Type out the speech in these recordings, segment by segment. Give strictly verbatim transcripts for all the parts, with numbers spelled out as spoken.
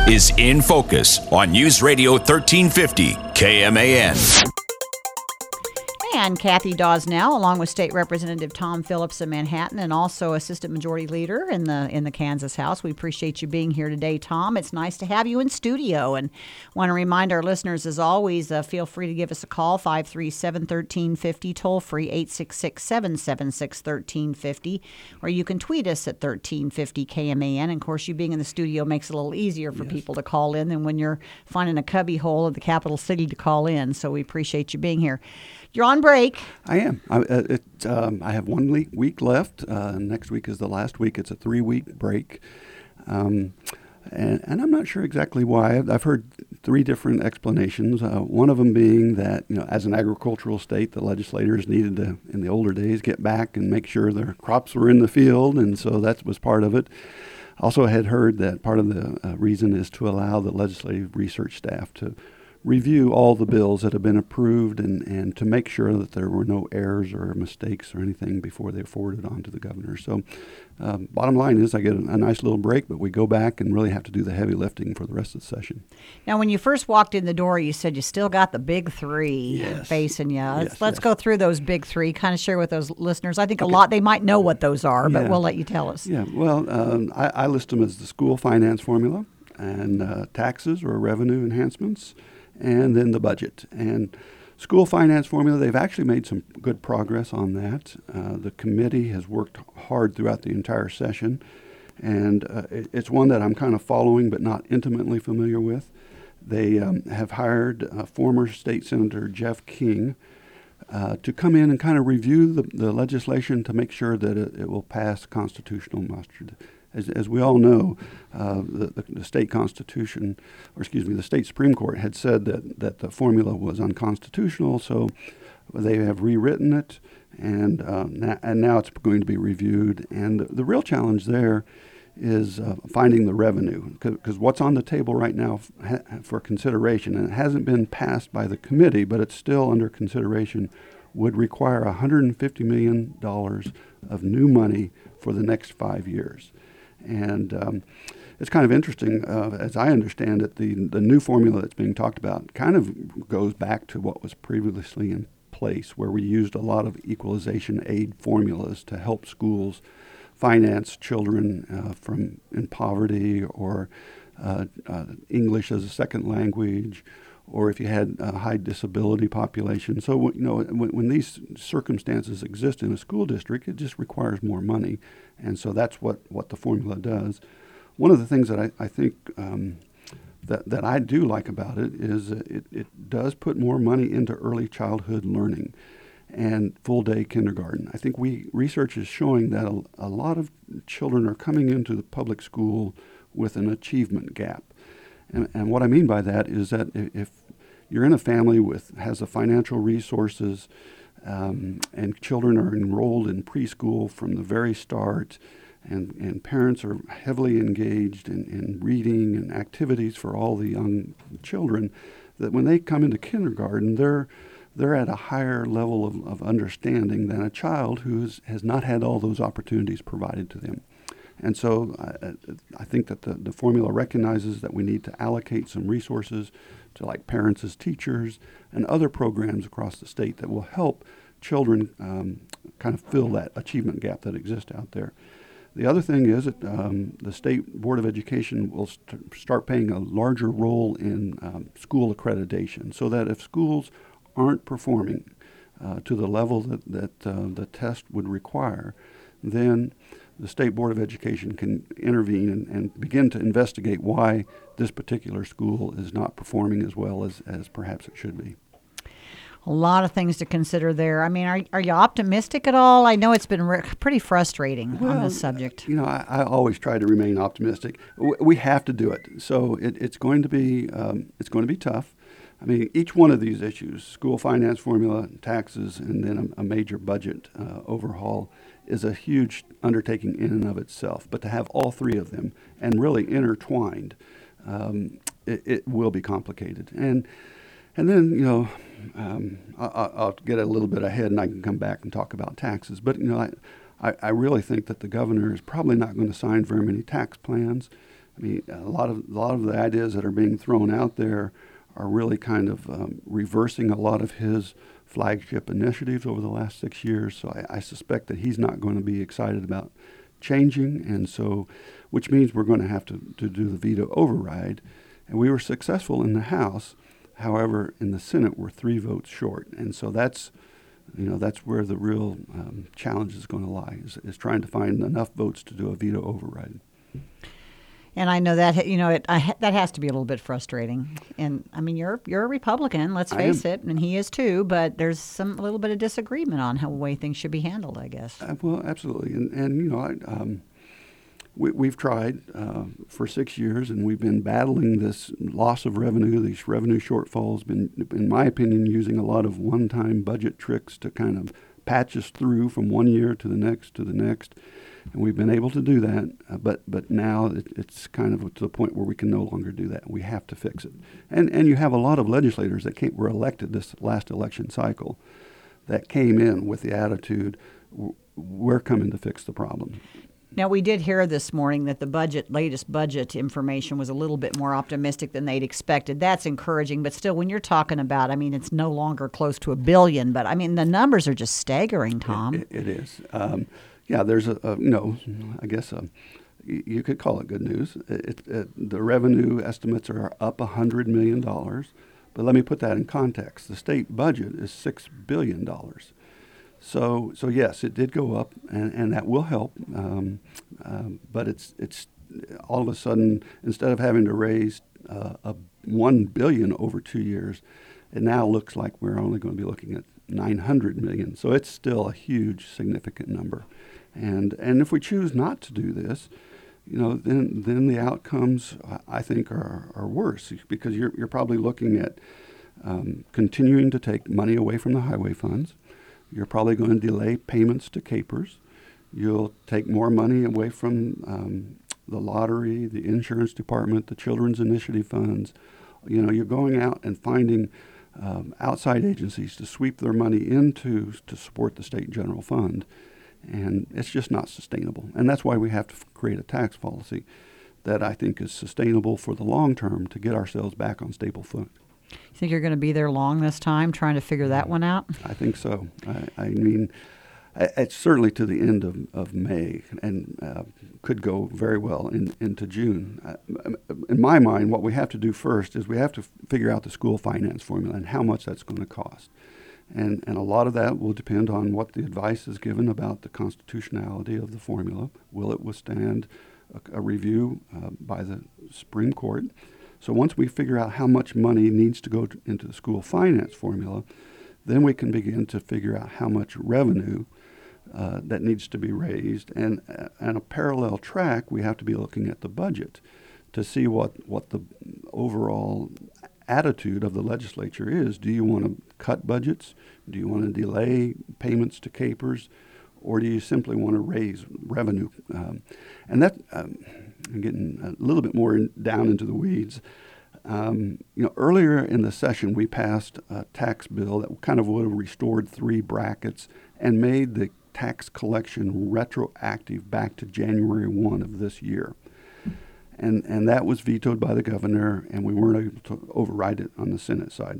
is In Focus on News Radio thirteen fifty K M A N. And Kathy Dosnell, along with State Representative Tom Phillips of Manhattan, and also Assistant Majority Leader in the in the Kansas House. We appreciate you being here today, Tom. It's nice to have you in studio, and want to remind our listeners, as always, uh, feel free to give us a call, five three seven, one three five zero, toll free, eight six six, seven seven six, one three five zero, or you can tweet us at thirteen fifty K M A N. And of course, you being in the studio makes it a little easier for yes. people to call in than when you're finding a cubby hole of the capital city to call in. So we appreciate you being here. You're on break. I am. I, uh, it, um, I have one week, week left. Uh, next week is the last week. It's a three-week break. Um, and, and I'm not sure exactly why. I've, I've heard three different explanations. Uh, one of them being that, you know, as an agricultural state, the legislators needed to, in the older days, get back and make sure their crops were in the field, and so that was part of it. Also had heard that part of the uh, reason is to allow the legislative research staff to review all the bills that have been approved and, and to make sure that there were no errors or mistakes or anything before they forwarded on to the governor. So um, bottom line is I get a, a nice little break, but we go back and really have to do the heavy lifting for the rest of the session. Now, when you first walked in the door, you said you still got the big three yes. facing you. Let's, yes, let's yes. go through those big three, kind of share with those listeners. I think okay. a lot, they might know what those are, but yeah. we'll let you tell us. Yeah, well, um, I, I list them as the school finance formula and uh, taxes or revenue enhancements, and then the budget. And school finance formula, they've actually made some good progress on that. Uh, the committee has worked hard throughout the entire session, and uh, it, it's one that I'm kind of following but not intimately familiar with. They um, have hired uh, former State Senator Jeff King uh, to come in and kind of review the, the legislation to make sure that it, it will pass constitutional muster. As, as we all know, uh, the, the, the state constitution, or excuse me, the state Supreme Court had said that, that the formula was unconstitutional, so they have rewritten it, and uh, na- and now it's going to be reviewed. And the, the real challenge there is uh, finding the revenue, because what's on the table right now f- ha- for consideration, and it hasn't been passed by the committee, but it's still under consideration, would require one hundred fifty million dollars of new money for the next five years. And um, it's kind of interesting, uh, as I understand it, the, the new formula that's being talked about kind of goes back to what was previously in place, where we used a lot of equalization aid formulas to help schools finance children uh, from in poverty or uh, uh, English as a second language, or if you had a high disability population. So, you know, when, when these circumstances exist in a school district, it just requires more money. And so that's what, what the formula does. One of the things that I, I think um, that, that I do like about it is it, it does put more money into early childhood learning and full-day kindergarten. I think we research is showing that a, a lot of children are coming into the public school with an achievement gap. And, and what I mean by that is that if you're in a family with has the financial resources um, and children are enrolled in preschool from the very start, and, and parents are heavily engaged in, in reading and activities for all the young children, that when they come into kindergarten, they're they're at a higher level of, of understanding than a child who is, has not had all those opportunities provided to them. And so I, I think that the, the formula recognizes that we need to allocate some resources to like Parents as Teachers and other programs across the state that will help children um, kind of fill that achievement gap that exists out there. The other thing is that um, the State Board of Education will st- start playing a larger role in um, school accreditation, so that if schools aren't performing uh, to the level that, that uh, the test would require, then the State Board of Education can intervene and, and begin to investigate why this particular school is not performing as well as, as perhaps it should be. A lot of things to consider there. I mean, are are you optimistic at all? I know it's been re- pretty frustrating well, on this subject. You know, I, I always try to remain optimistic. W- we have to do it. So it, it's going to be um, it's going to be tough. I mean, each one of these issues, school finance formula, taxes, and then a, a major budget uh, overhaul, is a huge undertaking in and of itself. But to have all three of them and really intertwined, um, it, it will be complicated. And and then, you know, um, I, I'll get a little bit ahead and I can come back and talk about taxes. But, you know, I, I, I really think that the governor is probably not going to sign very many tax plans. I mean, a lot of a lot of the ideas that are being thrown out there are really kind of um, reversing a lot of his flagship initiatives over the last six years. So I, I suspect that he's not going to be excited about changing, and so, which means we're going to have to, to do the veto override. And we were successful in the House. However, in the Senate, we're three votes short. And so that's, you know, that's where the real um, challenge is going to lie, is, is trying to find enough votes to do a veto override. And I know that, you know, it I, that has to be a little bit frustrating. And I mean, you're you're a Republican, let's face it, and he is too. But there's some a little bit of disagreement on how the way things should be handled, I guess. Uh, well, absolutely, and and you know, I, um, we we've tried uh, for six years, and we've been battling this loss of revenue, these revenue shortfalls. Been, in my opinion, using a lot of one-time budget tricks to kind of patch us through from one year to the next to the next. And we've been able to do that, uh, but but now it, it's kind of to the point where we can no longer do that. We have to fix it. And and you have a lot of legislators that came, were elected this last election cycle that came in with the attitude, we're coming to fix the problem. Now, we did hear this morning that the budget, latest budget information was a little bit more optimistic than they'd expected. That's encouraging, but still, when you're talking about, I mean, it's no longer close to a billion, but I mean, the numbers are just staggering, Tom. It, it, it is. Um, Yeah, there's a, a you know, I guess a, you could call it good news. It, it, the revenue estimates are up one hundred million dollars, but let me put that in context. The state budget is six billion dollars. So, so yes, it did go up, and, and that will help, um, um, but it's it's all of a sudden, instead of having to raise uh, a one billion dollars over two years, it now looks like we're only going to be looking at nine hundred million dollars. So it's still a huge, significant number. And and if we choose not to do this, you know, then then the outcomes, I think, are, are worse, because you're you're probably looking at um, continuing to take money away from the highway funds. You're probably going to delay payments to capers. You'll take more money away from um, the lottery, the insurance department, the children's initiative funds. You know, you're going out and finding um, outside agencies to sweep their money into to support the state general fund. And it's just not sustainable. And that's why we have to f- create a tax policy that I think is sustainable for the long term to get ourselves back on stable foot. You think you're going to be there long this time trying to figure that one out? I think so. I, I mean, I, it's certainly to the end of, of May, and uh, could go very well in, into June. Uh, in my mind, what we have to do first is we have to f- figure out the school finance formula and how much that's going to cost. And and a lot of that will depend on what the advice is given about the constitutionality of the formula. Will it withstand a, a review uh, by the Supreme Court? So once we figure out how much money needs to go to, into the school finance formula, then we can begin to figure out how much revenue uh, that needs to be raised. And uh, on a parallel track, we have to be looking at the budget to see what, what the overall attitude of the legislature is. Do you want to cut budgets? Do you want to delay payments to capers? Or do you simply want to raise revenue? Um, and that, um, I'm getting a little bit more in, down into the weeds. Um, you know, earlier in the session, we passed a tax bill that kind of would have restored three brackets and made the tax collection retroactive back to January first of this year. And and that was vetoed by the governor, and we weren't able to override it on the Senate side.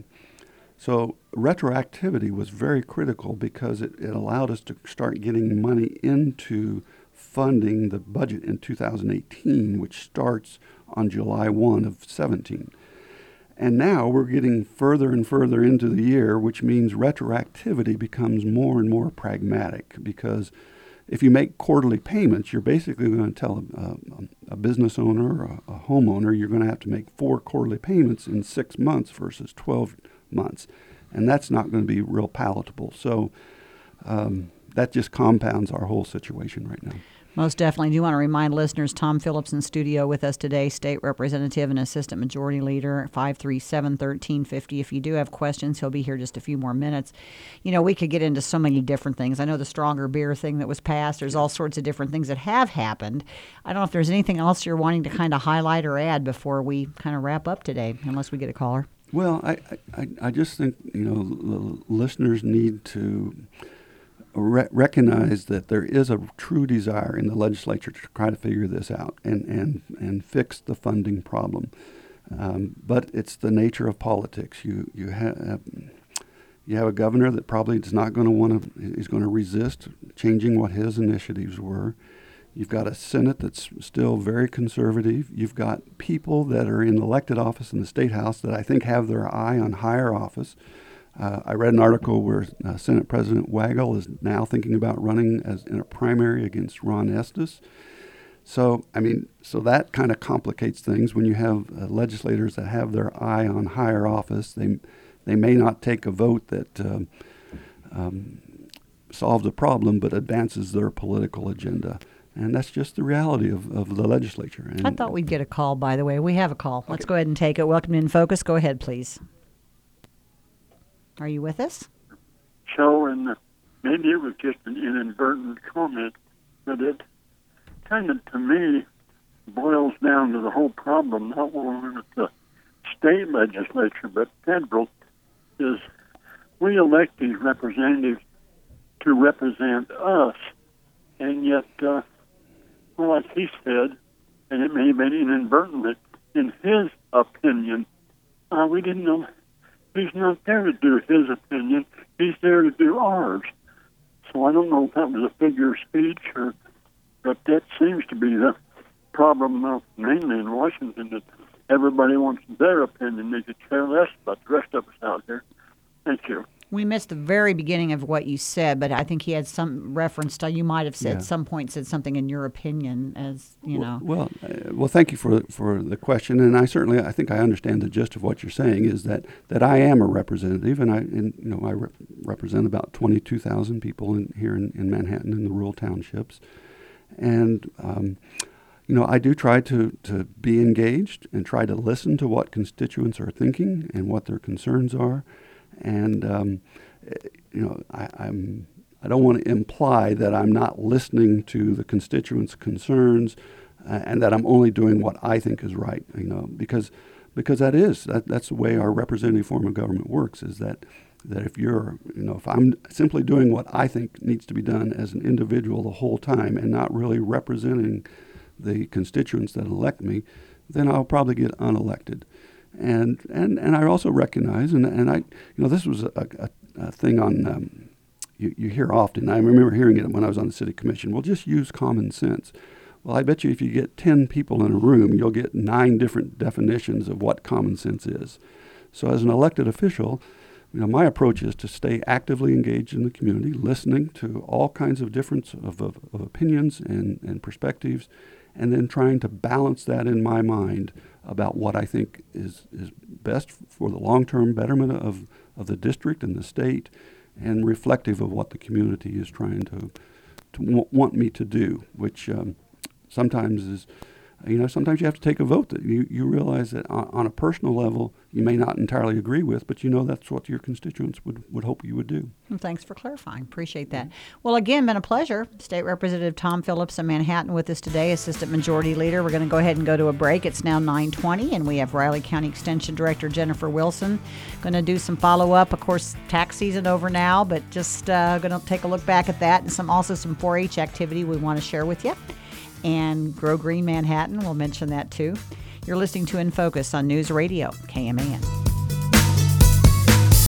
So retroactivity was very critical because it, it allowed us to start getting money into funding the budget in two thousand eighteen, which starts on July first of seventeen. And now we're getting further and further into the year, which means retroactivity becomes more and more pragmatic, because if you make quarterly payments, you're basically going to tell a, a, a business owner or a, a homeowner you're going to have to make four quarterly payments in six months versus twelve months. And that's not going to be real palatable. So um, that just compounds our whole situation right now. Most definitely. I do want to remind listeners, Tom Phillips in studio with us today, State Representative and Assistant Majority Leader, five three seven, one three five zero. If you do have questions, he'll be here just a few more minutes. You know, we could get into so many different things. I know the stronger beer thing that was passed. There's all sorts of different things that have happened. I don't know if there's anything else you're wanting to kind of highlight or add before we kind of wrap up today, unless we get a caller. Well, I, I, I just think, you know, the listeners need to re- recognize that there is a true desire in the legislature to try to figure this out and, and, and fix the funding problem. Um, but it's the nature of politics. You you have you have a governor that probably is not going to want to. Is going to resist changing what his initiatives were. You've got a Senate that's still very conservative. You've got people that are in elected office in the State House that I think have their eye on higher office. Uh, I read an article where uh, Senate President Wagle is now thinking about running as in a primary against Ron Estes. So, I mean, so that kind of complicates things when you have uh, legislators that have their eye on higher office. They they may not take a vote that um, um, solves a problem, but advances their political agenda. And that's just the reality of, of the legislature. And I thought we'd get a call, by the way. We have a call. Okay. Let's go ahead and take it. Welcome to In Focus. Go ahead, please. Are you with us? So, and maybe it was just an inadvertent comment, but it kind of, to me, boils down to the whole problem, not only with the state legislature, but federal, is we elect these representatives to represent us, and yet, uh, well, like he said, and it may have been inadvertent, in his opinion, uh, we didn't know, he's not there to do his opinion, he's there to do ours. So I don't know if that was a figure of speech, or, but that seems to be the problem uh, mainly in Washington, that everybody wants their opinion. They could care less about the rest of us out here. Thank you. We missed the very beginning of what you said, but I think he had some reference to, you might have said, yeah. some point said something in your opinion, as, you well, know. Well, uh, well, thank you for for the question, and I certainly, I think I understand the gist of what you're saying, is that, that I am a representative, and I, and, you know, I re- represent about twenty-two thousand people in, here in, in Manhattan in the rural townships, and, um, you know, I do try to, to be engaged and try to listen to what constituents are thinking and what their concerns are. And, um, you know, I, I'm, I don't want to imply that I'm not listening to the constituents' concerns uh, and that I'm only doing what I think is right, you know, because because that is, that, that's the way our representative form of government works, is that, that if you're, you know, if I'm simply doing what I think needs to be done as an individual the whole time and not really representing the constituents that elect me, then I'll probably get unelected. And, and and I also recognize, and and I, you know, this was a, a, a thing on, um, you, you hear often, I remember hearing it when I was on the city commission, well, just use common sense. Well, I bet you if you get ten people in a room, you'll get nine different definitions of what common sense is. So as an elected official, you know, my approach is to stay actively engaged in the community, listening to all kinds of different of, of, of opinions and, and perspectives, and then trying to balance that in my mind about what I think is, is best for the long-term betterment of, of the district and the state, and reflective of what the community is trying to, to w- want me to do, which um, sometimes is, you know, sometimes you have to take a vote that you, you realize that on, on a personal level you may not entirely agree with, but you know that's what your constituents would, would hope you would do. Well, thanks for clarifying. Appreciate that. Well, again, been a pleasure. State Representative Tom Phillips of Manhattan with us today, Assistant Majority Leader. We're going to go ahead and go to a break. It's now nine twenty, and we have Riley County Extension Director Jennifer Wilson going to do some follow-up. Of course, tax season over now, but just uh, going to take a look back at that, and some also some four H activity we want to share with you. And Grow Green Manhattan, we'll mention that too. You're listening to In Focus on News Radio, K M A N.